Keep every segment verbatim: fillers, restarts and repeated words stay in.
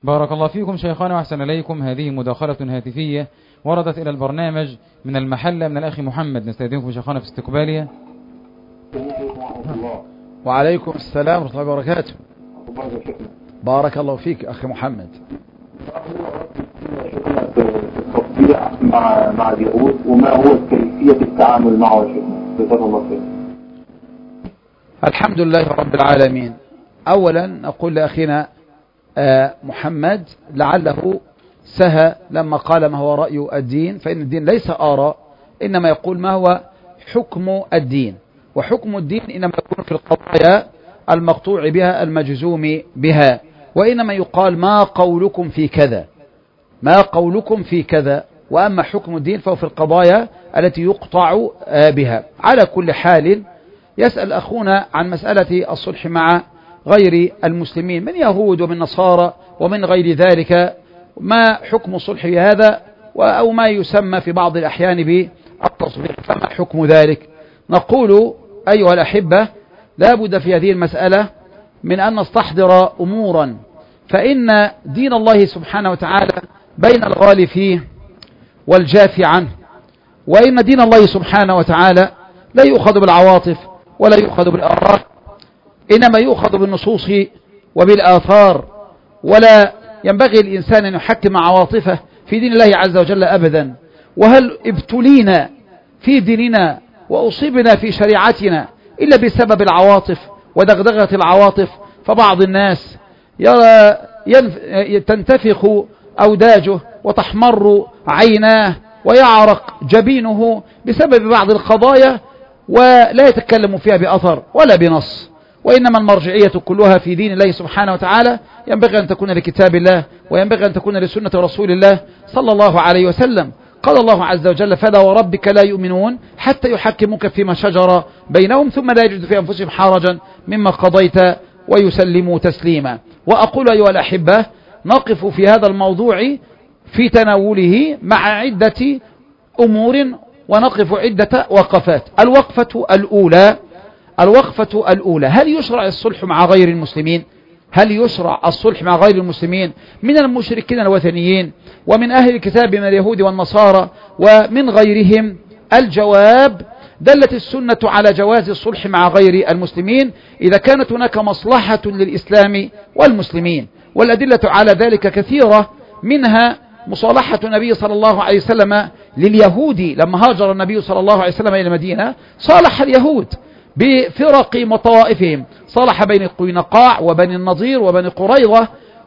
بارك الله فيكم شيخنا وأحسن إليكم. هذه مداخلة هاتفية وردت إلى البرنامج من المحلة من الأخ محمد، نستأذنكم شيخنا في استقبالها. وعليكم السلام ورحمة الله وبركاته. بارك الله فيك أخي محمد. مع مع اليهود وما هو كيفية التعامل معه يا شيخنا؟ جزاك الله خير. الحمد لله رب العالمين. أولا نقول لأخينا محمد لعله سهى لما قال ما هو رأي الدين، فإن الدين ليس آراء، إنما يقول ما هو حكم الدين، وحكم الدين إنما يكون في القضايا المقطوع بها المجزوم بها، وإنما يقال ما قولكم في كذا، ما قولكم في كذا، وأما حكم الدين فهو في القضايا التي يقطع بها. على كل حال يسأل أخونا عن مسألة الصلح مع غير المسلمين من يهود ومن نصارى ومن غير ذلك، ما حكم الصلح هذا أو ما يسمى في بعض الأحيان بالتصفيق، فما حكم ذلك؟ نقول أيها الأحبة لا بد في هذه المسألة من أن نستحضر أمورا، فإن دين الله سبحانه وتعالى بين الغالي فيه والجافي عنه، وإن دين الله سبحانه وتعالى لا يؤخذ بالعواطف ولا يؤخذ بالآراء، إنما يؤخذ بالنصوص وبالآثار، ولا ينبغي الإنسان أن يحكم عواطفه في دين الله عز وجل أبدا. وهل ابتلينا في ديننا وأصيبنا في شريعتنا إلا بسبب العواطف ودغدغة العواطف؟ فبعض الناس يرى ينف... تنتفخ أوداجه وتحمر عيناه ويعرق جبينه بسبب بعض القضايا ولا يتكلم فيها بأثر ولا بنص، وإنما المرجعية كلها في دين الله سبحانه وتعالى ينبغي أن تكون لكتاب الله، وينبغي أن تكون لسنة رسول الله صلى الله عليه وسلم. قال الله عز وجل: فلا وربك لا يؤمنون حتى يحكموك فيما شجر بينهم ثم لا يجد في أنفسهم حرجا مما قضيت ويسلموا تسليما. وأقول أيها الأحبة نقف في هذا الموضوع في تناوله مع عدة أمور، ونقف عدة وقفات. الوقفة الأولى الوقفة الأولى هل يشرع الصلح مع غير المسلمين؟ هل يشرع الصلح مع غير المسلمين من المشركين الوثنيين ومن أهل الكتاب من اليهود والنصارى ومن غيرهم؟ الجواب: دلت السنة على جواز الصلح مع غير المسلمين إذا كانت هناك مصلحة للإسلام والمسلمين، والأدلة على ذلك كثيرة، منها مصالحة النبي صلى الله عليه وسلم لليهود لما هاجر النبي صلى الله عليه وسلم إلى المدينة، صالح اليهود بفرق وطوائفهم، صالح بين قينقاع وبني النضير وبني قريظة،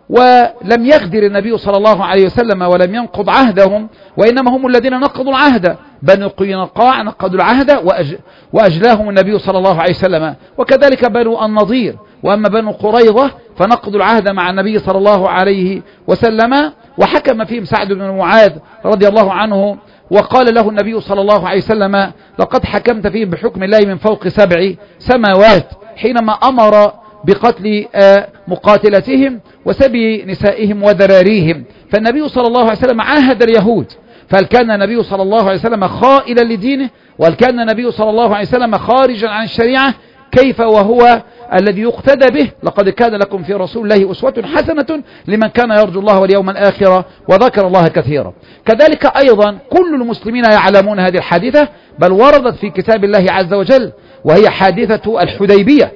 ولم يغدر النبي صلى الله عليه وسلم ولم ينقض عهدهم، وإنما هم الذين نقضوا العهد. بني قينقاع نقضوا العهد وأج... وأجلاهم النبي صلى الله عليه وسلم، وكذلك بنو النضير. وأما بنو قريظة فنقضوا العهد مع النبي صلى الله عليه وسلم، وحكم فيهم سعد بن معاذ رضي الله عنه، وقال له النبي صلى الله عليه وسلم: لقد حكمت فيهم بحكم الله من فوق سبع سماوات، حينما أمر بقتل مقاتلتهم وسبي نسائهم وذراريهم. فالنبي صلى الله عليه وسلم عاهد اليهود، فهل كان النبي صلى الله عليه وسلم خائلا لدينه؟ وهل كان النبي صلى الله عليه وسلم خارجا عن الشريعة؟ كيف وهو الذي يقتدى به؟ لقد كان لكم في رسول الله أسوة حسنة لمن كان يرجو الله واليوم الآخر وذكر الله كثيرا. كذلك أيضا كل المسلمين يعلمون هذه الحادثة، بل وردت في كتاب الله عز وجل، وهي حادثة الحديبية،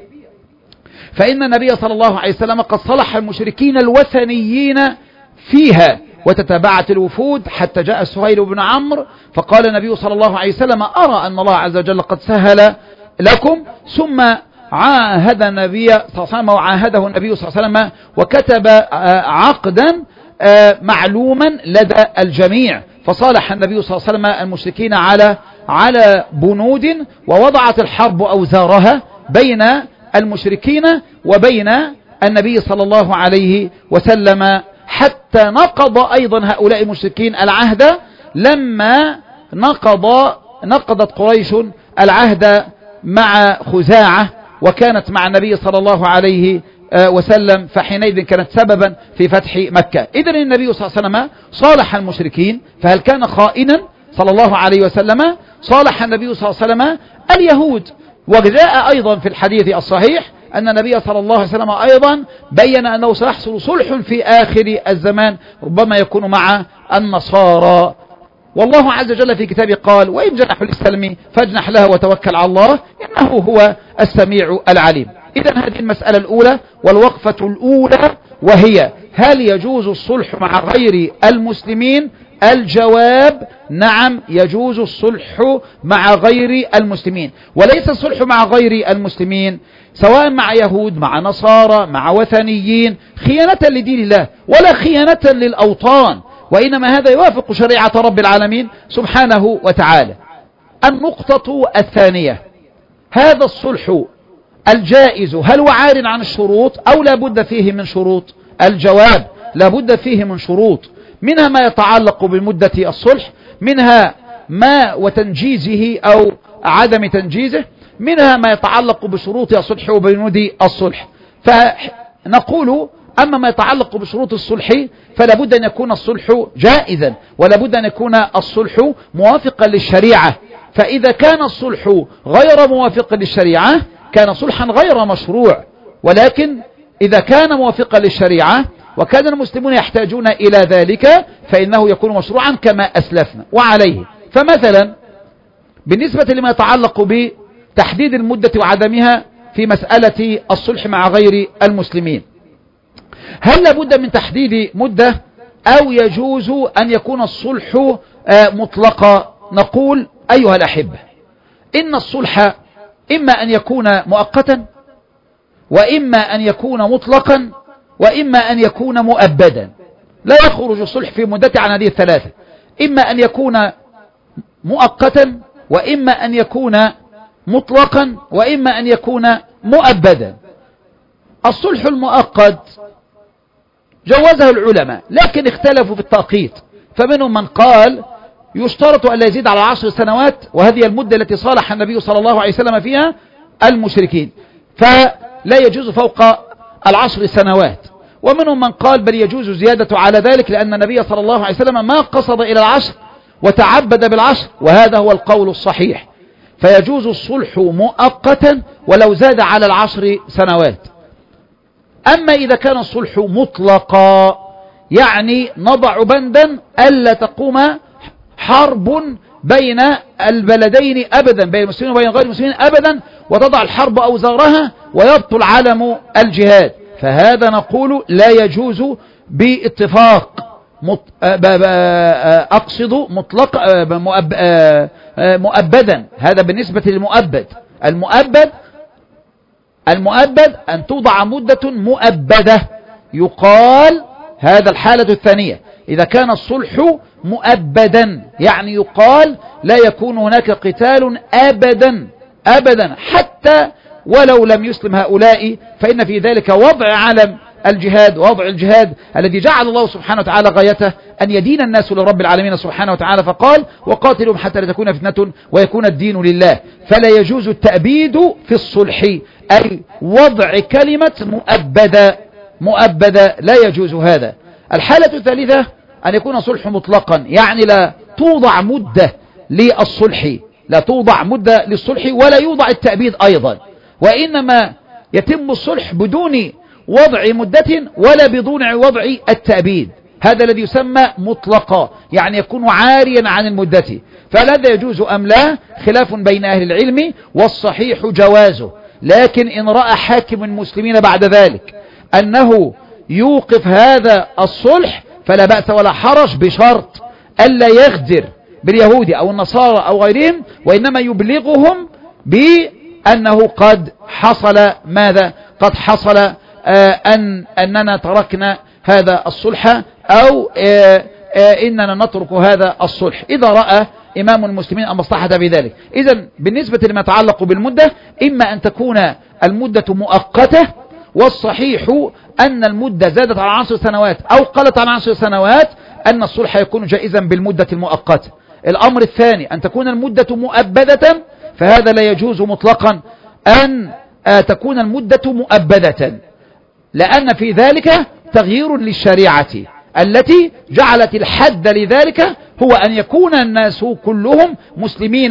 فإن النبي صلى الله عليه وسلم قد صلح المشركين الوثنيين فيها، وتتابعت الوفود حتى جاء سهيل بن عمرو، فقال النبي صلى الله عليه وسلم: أرى أن الله عز وجل قد سهل لكم. ثم عاهد النبي صلى الله عليه وسلم وعاهده النبي صلى الله عليه وسلم وكتب عقدا معلوما لدى الجميع، فصالح النبي صلى الله عليه وسلم المشركين على على بنود، ووضعت الحرب أوزارها بين المشركين وبين النبي صلى الله عليه وسلم، حتى نقض أيضا هؤلاء المشركين العهد لما نقض نقضت قريش العهد مع خزاعة، وكانت مع النبي صلى الله عليه وسلم، فحينئذ كانت سببا في فتح مكة. إذن النبي صلى الله عليه وسلم صالح المشركين، فهل كان خائنا صلى الله عليه وسلم؟ صالح النبي صلى الله عليه وسلم اليهود. وجاء أيضا في الحديث الصحيح أن النبي صلى الله عليه وسلم أيضا بين أنه سيحصل صلح في آخر الزمان ربما يكون مع النصارى. والله عز وجل في كتابه قال وإن جنحوا للسلم فاجنح لها وتوكل على الله إنه هو السميع العليم. إذن هذه المسألة الأولى والوقفة الأولى، وهي هل يجوز الصلح مع غير المسلمين؟ الجواب نعم، يجوز الصلح مع غير المسلمين، وليس الصلح مع غير المسلمين سواء مع يهود مع نصارى مع وثنيين خيانة لدين الله ولا خيانة للأوطان، وإنما هذا يوافق شريعة رب العالمين سبحانه وتعالى. النقطة الثانية، هذا الصلح الجائز هل هو عار عن الشروط أو لا بد فيه من شروط؟ الجواب لا بد فيه من شروط، منها ما يتعلق بمدة الصلح، منها ما وتنجيزه أو عدم تنجيزه، منها ما يتعلق بشروط الصلح وبنود الصلح. فنقول أما ما يتعلق بشروط الصلح فلا بد أن يكون الصلح جائزا ولا بد أن يكون الصلح موافقا للشريعة، فإذا كان الصلح غير موافق للشريعة كان صلحا غير مشروع، ولكن إذا كان موافقا للشريعة وكان المسلمون يحتاجون إلى ذلك فإنه يكون مشروعا كما أسلفنا. وعليه فمثلا بالنسبة لما يتعلق بتحديد المدة وعدمها في مسألة الصلح مع غير المسلمين، هل لابد من تحديد مدة أو يجوز أن يكون الصلح مطلقا؟ نقول أيها الأحبة إن الصلح إما أن يكون مؤقتا وإما أن يكون مطلقا وإما أن يكون مؤبدا، لا يخرج الصلح في مدته عن هذه الثلاثة، إما أن يكون مؤقتا وإما أن يكون مطلقا وإما أن يكون مؤبدا. الصلح المؤقت جوزه العلماء لكن اختلفوا في التأقيت، فمنهم من قال يشترط أن لا يزيد على عشر سنوات وهذه المدة التي صالح النبي صلى الله عليه وسلم فيها المشركين فلا يجوز فوق العشر سنوات، ومنهم من قال بل يجوز زيادة على ذلك لأن النبي صلى الله عليه وسلم ما قصد إلى العشر وتعبد بالعشر، وهذا هو القول الصحيح، فيجوز الصلح مؤقتا ولو زاد على العشر سنوات. أما إذا كان الصلح مطلقا يعني نضع بندا ألا تقوم حرب بين البلدين أبدا، بين المسلمين وبين غير المسلمين أبدا، وتضع الحرب أوزارها ويبطل علم الجهاد، فهذا نقول لا يجوز باتفاق أقصد مطلق مؤبدا. هذا بالنسبة للمؤبد. المؤبد المؤبد أن توضع مدة مؤبدة، يقال هذا الحالة الثانية إذا كان الصلح مؤبدا، يعني يقال لا يكون هناك قتال أبدا أبدا حتى ولو لم يسلم هؤلاء، فإن في ذلك وضع علم الجهاد ووضع الجهاد الذي جعل الله سبحانه وتعالى غايته أن يدين الناس لرب العالمين سبحانه وتعالى، فقال وقاتلهم حتى لا تكون فتنة ويكون الدين لله. فلا يجوز التأبيد في الصلح أي وضع كلمة مؤبدة مؤبدة، لا يجوز هذا. الحالة الثالثة أن يكون صلح مطلقا، يعني لا توضع مدة للصلح لا توضع مدة للصلح ولا يوضع التأبيد أيضا، وإنما يتم الصلح بدون وضع مدة ولا بدون وضع التأبيد، هذا الذي يسمى مطلقا، يعني يكون عاريا عن المدة. فهذا يجوز أم لا؟ خلاف بين أهل العلم، والصحيح جوازه، لكن إن رأى حاكم المسلمين بعد ذلك أنه يوقف هذا الصلح فلا بأس ولا حرج، بشرط ألا يغدر باليهود أو النصارى أو غيرهم، وإنما يبلغهم بأنه قد حصل ماذا؟ قد حصل آه أن أننا تركنا هذا الصلح أو آه آه إننا نترك هذا الصلح إذا رأى إمام المسلمين المصلحة بذلك. إذن بالنسبة لما يتعلق بالمدة إما أن تكون المدة مؤقتة، والصحيح أن المدة زادت على عشر سنوات أو قلت عن عشر سنوات أن الصلح يكون جائزا بالمدة المؤقتة. الأمر الثاني أن تكون المدة مؤبدة، فهذا لا يجوز مطلقا أن تكون المدة مؤبدة، لأن في ذلك تغيير للشريعة التي جعلت الحد لذلك هو أن يكون الناس كلهم مسلمين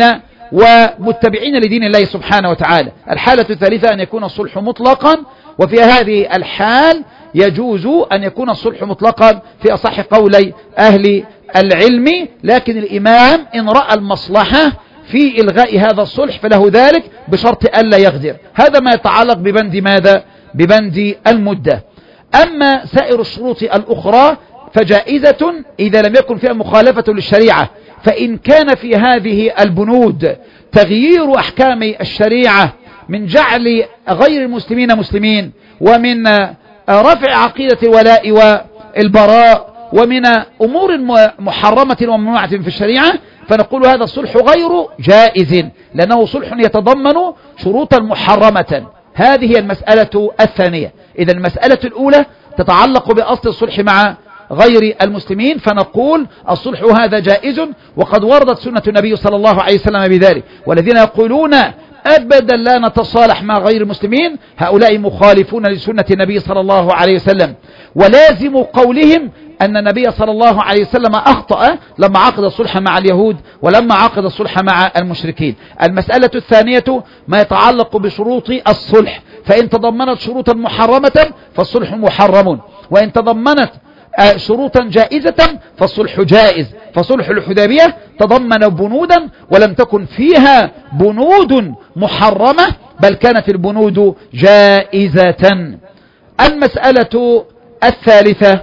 ومتبعين لدين الله سبحانه وتعالى. الحالة الثالثة أن يكون الصلح مطلقا، وفي هذه الحال يجوز أن يكون الصلح مطلقا في أصح قولي أهل العلم، لكن الإمام إن رأى المصلحة في إلغاء هذا الصلح فله ذلك بشرط ألا يغدر. هذا ما يتعلق ببند ماذا؟ ببند المدة. أما سائر الشروط الأخرى فجائزة إذا لم يكن فيها مخالفة للشريعة، فإن كان في هذه البنود تغيير أحكام الشريعة من جعل غير المسلمين مسلمين، ومن رفع عقيدة الولاء والبراء، ومن أمور محرمة وممنوعة في الشريعة، فنقول هذا الصلح غير جائز لأنه صلح يتضمن شروطا محرمة. هذه هي المسألة الثانية. إذا المسألة الأولى تتعلق بأصل الصلح مع غير المسلمين، فنقول الصلح هذا جائز، وقد وردت سنة النبي صلى الله عليه وسلم بذلك. والذين يقولون أبدا لا نتصالح مع غير المسلمين هؤلاء مخالفون لسنة النبي صلى الله عليه وسلم، ولازم قولهم أن النبي صلى الله عليه وسلم أخطأ لما عقد الصلح مع اليهود ولما عقد الصلح مع المشركين. المسألة الثانية ما يتعلق بشروط الصلح، فإن تضمنت شروطا محرمة فالصلح محرم، وإن تضمنت شروطا جائزة فالصلح جائز. فصلح الحديبية تضمن بنودا ولم تكن فيها بنود محرمة، بل كانت البنود جائزة. المسألة الثالثة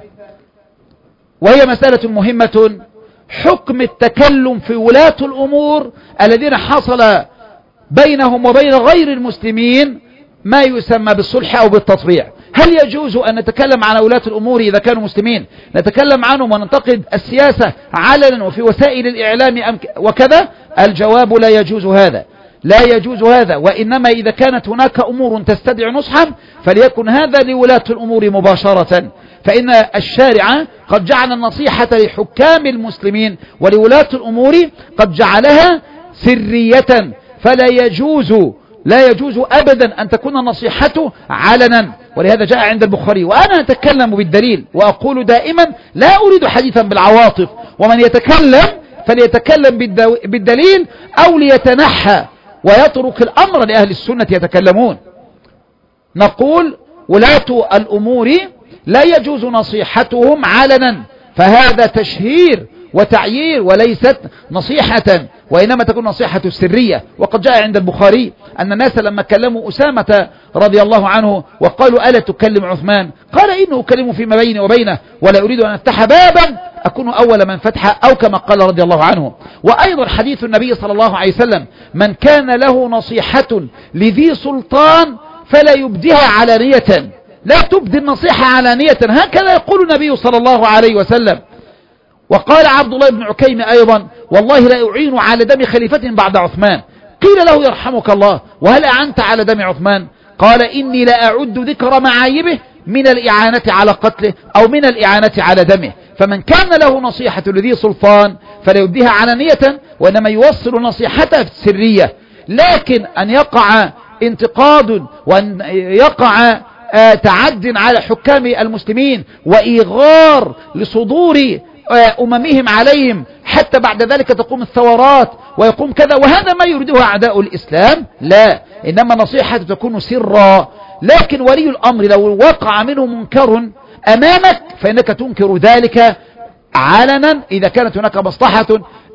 وهي مسألة مهمة، حكم التكلم في ولاة الأمور الذين حصل بينهم وبين غير المسلمين ما يسمى بالصلح أو بالتطبيع. هل يجوز أن نتكلم عن ولاة الأمور إذا كانوا مسلمين، نتكلم عنهم وننتقد السياسة علنا وفي وسائل الإعلام وكذا؟ الجواب لا يجوز هذا، لا يجوز هذا. وإنما إذا كانت هناك أمور تستدعي نصحا فليكن هذا لولاة الأمور مباشرة، فإن الشارع قد جعل النصيحة لحكام المسلمين ولولاة الأمور قد جعلها سرية، فلا يجوز لا يجوز أبدا أن تكون النصيحة علنا. ولهذا جاء عند البخاري، وأنا أتكلم بالدليل وأقول دائما لا أريد حديثا بالعواطف، ومن يتكلم فليتكلم بالدليل أو ليتنحى ويترك الأمر لأهل السنة يتكلمون. نقول ولاة الأمور لا يجوز نصيحتهم علنا، فهذا تشهير وتعيير وليست نصيحة، وإنما تكون نصيحة سرية. وقد جاء عند البخاري أن الناس لما كلموا أسامة رضي الله عنه وقالوا ألا تكلم عثمان، قال إنه أكلم فيما بيني وبينه ولا أريد أن أفتح بابا أكون أول من فتح، أو كما قال رضي الله عنه. وأيضا حديث النبي صلى الله عليه وسلم من كان له نصيحة لذي سلطان فلا يبديها علانية، لا تبدي النصيحة علانية، هكذا يقول النبي صلى الله عليه وسلم. وقال عبد الله بن عكيم أيضا والله لا أعين على دم خليفة بعد عثمان. قيل له يرحمك الله وهل أعنت على دم عثمان؟ قال إني لا أعد ذكر معايبه من الإعانة على قتله أو من الإعانة على دمه. فمن كان له نصيحة لذي سلطان فلا يبديها علانية، وإنما يوصل نصيحته سرية. لكن أن يقع انتقاد وأن يقع تعد على حكام المسلمين وإيغار لصدور أممهم عليهم حتى بعد ذلك تقوم الثورات ويقوم كذا، وهذا ما يريده أعداء الإسلام، لا، إنما نصيحة تكون سرا. لكن ولي الأمر لو وقع منه منكر أمامك فإنك تنكر ذلك علنا إذا كانت هناك مصلحة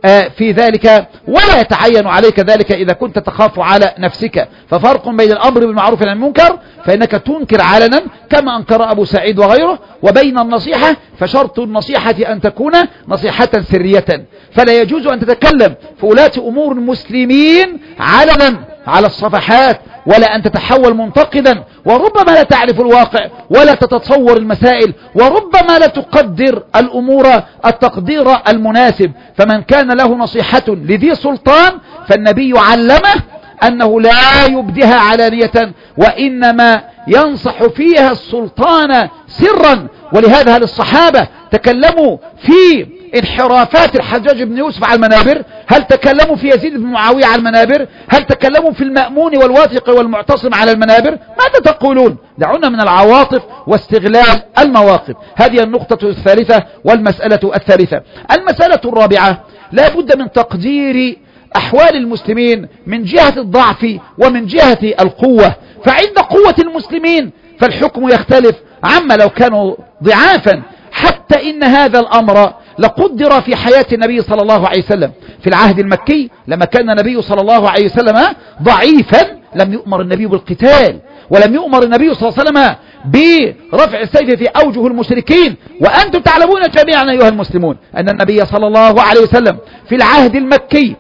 في ذلك، ولا يتعين عليك ذلك إذا كنت تخاف على نفسك. ففرق بين الأمر بالمعروف والنهي عن المنكر فإنك تنكر علنا كما أنكر أبو سعيد وغيره، وبين النصيحة فشرط النصيحة أن تكون نصيحة سرية. فلا يجوز أن تتكلم في ولاة أمور المسلمين علنا على الصفحات، ولا أن تتحول منتقدا، وربما لا تعرف الواقع ولا تتصور المسائل، وربما لا تقدر الأمور التقدير المناسب. فمن كان له نصيحة لذي سلطان فالنبي علمه أنه لا يبديها علانية، وإنما ينصح فيها السلطان سرا. ولهذا هل الصحابة تكلموا في انحرافات الحجاج بن يوسف على المنابر؟ هل تكلموا في يزيد بن معاوية على المنابر؟ هل تكلموا في المأمون والواثق والمعتصم على المنابر؟ ماذا تقولون؟ دعونا من العواطف واستغلال المواقف. هذه النقطة الثالثة والمسألة الثالثة. المسألة الرابعة لا بد من تقدير أحوال المسلمين من جهة الضعف ومن جهة القوة. فعند قوة المسلمين فالحكم يختلف عما لو كانوا ضعافا. حتى إن هذا الأمر لقدر في حياة النبي صلى الله عليه وسلم في العهد المكي، لما كان النبي صلى الله عليه وسلم ضعيفا لم يؤمر النبي بالقتال، ولم يؤمر النبي صلى الله عليه وسلم برفع السيف في أوجه المشركين. وأنتم تعلمون جميعا أيها المسلمون أن النبي صلى الله عليه وسلم في العهد المكي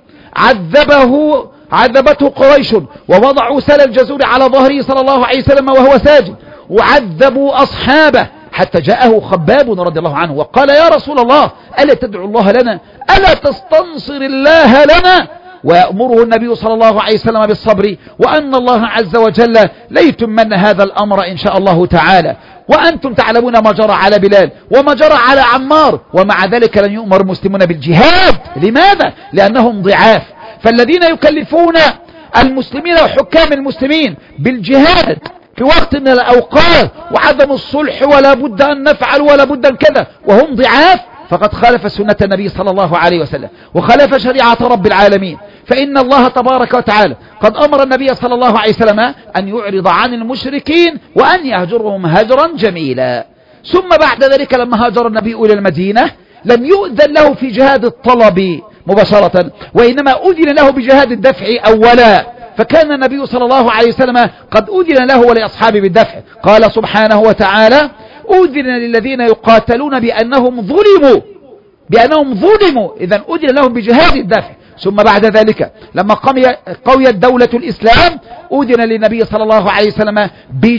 عذبه عذبته قريش، ووضعوا سل الجزور على ظهره صلى الله عليه وسلم وهو ساجد، وعذبوا أصحابه حتى جاءه خباب رضي الله عنه وقال يا رسول الله ألا تدعو الله لنا، ألا تستنصر الله لنا؟ ويأمره النبي صلى الله عليه وسلم بالصبر، وأن الله عز وجل ليتمن هذا الأمر إن شاء الله تعالى. وأنتم تعلمون ما جرى على بلال وما جرى على عمار، ومع ذلك لن يؤمر المسلمون بالجهاد. لماذا؟ لأنهم ضعاف. فالذين يكلفون المسلمين وحكام المسلمين بالجهاد في وقت من الأوقات وعدم الصلح ولا بد أن نفعل ولا بد أن كذا وهم ضعاف، فقد خالف سنة النبي صلى الله عليه وسلم وخالف شريعة رب العالمين. فإن الله تبارك وتعالى قد أمر النبي صلى الله عليه وسلم أن يعرض عن المشركين وأن يهجرهم هجرا جميلا. ثم بعد ذلك لما هاجر النبي إلى المدينة لم يؤذن له في جهاد الطلب مباشرة، وإنما أذن له بجهاد الدفع أولا. فكان النبي صلى الله عليه وسلم قد أذن له ولأصحابه بالدفع. قال سبحانه وتعالى أذن للذين يقاتلون بأنهم ظلموا بأنهم ظلموا إذن أذن لهم بجهاد الدفع. ثم بعد ذلك لما قويت دولة الإسلام أذن للنبي صلى الله عليه وسلم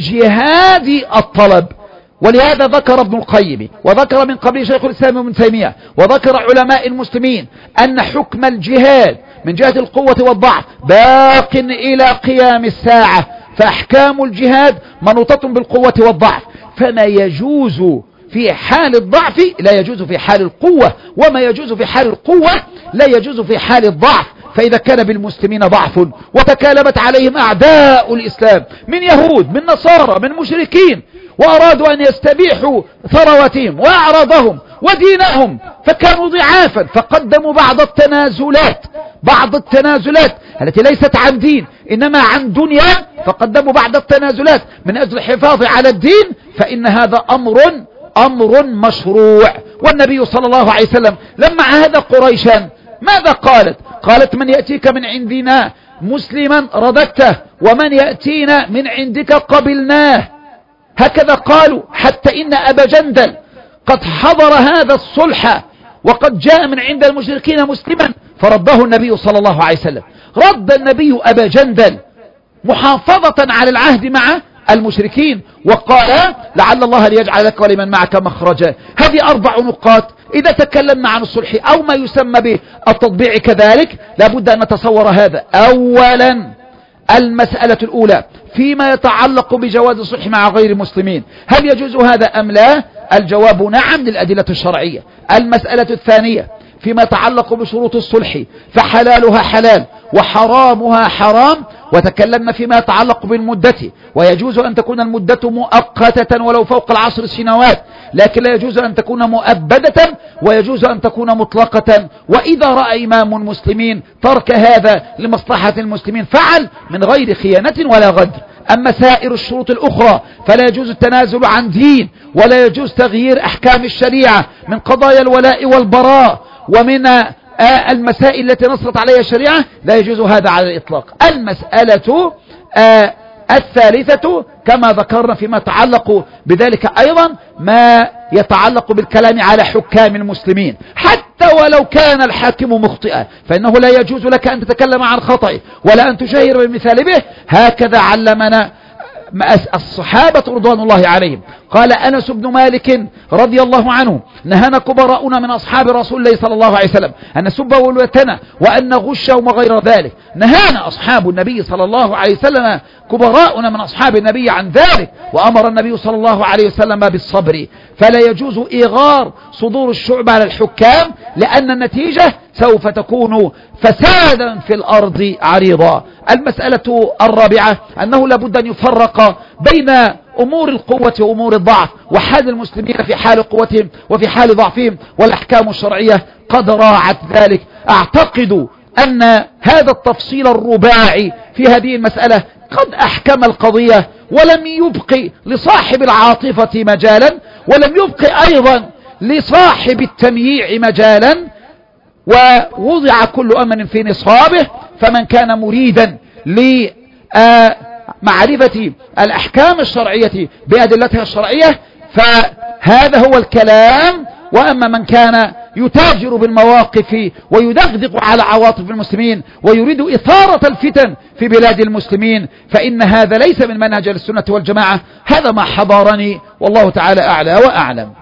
بجهاد الطلب. ولهذا ذكر ابن القيم وذكر من قبل شيخ الإسلام ابن تيمية وذكر علماء المسلمين أن حكم الجهاد من جهة القوة والضعف باق إلى قيام الساعة، فأحكام الجهاد منوطة بالقوة والضعف، فما يجوز في حال الضعف لا يجوز في حال القوة، وما يجوز في حال القوة لا يجوز في حال الضعف. فإذا كان بالمسلمين ضعف وتكالبت عليهم أعداء الإسلام من يهود من نصارى من مشركين وأرادوا أن يستبيحوا ثرواتهم وأعراضهم ودينهم فكانوا ضعافا، فقدموا بعض التنازلات بعض التنازلات التي ليست عن دين إنما عن دنيا، فقدموا بعض التنازلات من أجل الحفاظ على الدين، فإن هذا أمر أمر مشروع. والنبي صلى الله عليه وسلم لما عاهد قريشا ماذا قالت؟ قالت من يأتيك من عندنا مسلما رددته ومن يأتينا من عندك قبلناه. هكذا قالوا، حتى إن أبا جندل قد حضر هذا الصلح وقد جاء من عند المشركين مسلما فرده النبي صلى الله عليه وسلم. رد النبي أبا جندل محافظة على العهد مع المشركين وقال لعل الله ليجعل لك ولمن معك مخرجا. هذه أربع نقاط إذا تكلمنا عن الصلح أو ما يسمى به التطبيع كذلك لابد أن نتصور هذا. أولا المسألة الأولى فيما يتعلق بجواز الصلح مع غير المسلمين، هل يجوز هذا أم لا؟ الجواب نعم للأدلة الشرعية. المسألة الثانية فيما يتعلق بشروط الصلح فحلالها حلال وحرامها حرام، وتكلمنا فيما يتعلق بالمدة، ويجوز أن تكون المدة مؤقتة ولو فوق العشر سنوات، لكن لا يجوز أن تكون مؤبدة، ويجوز أن تكون مطلقة. وإذا رأى إمام المسلمين ترك هذا لمصلحة المسلمين فعل من غير خيانة ولا غدر. أما سائر الشروط الأخرى فلا يجوز التنازل عن دين، ولا يجوز تغيير أحكام الشريعة من قضايا الولاء والبراء ومن المسائل التي نصت عليها الشريعة، لا يجوز هذا على الإطلاق. المسألة آه الثالثة كما ذكرنا فيما يتعلق بذلك أيضا ما يتعلق بالكلام على حكام المسلمين، حتى ولو كان الحاكم مخطئا فإنه لا يجوز لك أن تتكلم عن خطئه ولا أن تشهر بالمثال به. هكذا علمنا الصحابة رضوان الله عليهم. قال أنس بن مالك رضي الله عنه نهانا كبراؤنا من أصحاب رسول الله صلى الله عليه وسلم أن نسب ولوتنا وأن نغش وما غير ذلك. نهانا أصحاب النبي صلى الله عليه وسلم كبراؤنا من أصحاب النبي عن ذلك، وأمر النبي صلى الله عليه وسلم بالصبر. فلا يجوز إغار صدور الشعب على الحكام، لأن النتيجة سوف تكون فسادا في الأرض عريضا. المسألة الرابعة أنه لابد أن يفرق بين أمور القوة وأمور الضعف، وحال المسلمين في حال قوتهم وفي حال ضعفهم، والأحكام الشرعية قد راعت ذلك. أعتقد أن هذا التفصيل الرباعي في هذه المسألة قد أحكم القضية ولم يبق لصاحب العاطفة مجالا، ولم يبق أيضا لصاحب التمييع مجالا، ووضع كل أمر في نصابه. فمن كان مريدا لمعرفة الأحكام الشرعية بأدلتها الشرعية فهذا هو الكلام. وأما من كان يتاجر بالمواقف ويدغدغ على عواطف المسلمين ويريد إثارة الفتن في بلاد المسلمين فإن هذا ليس من منهج السنة والجماعة. هذا ما حضرني والله تعالى أعلى وأعلم.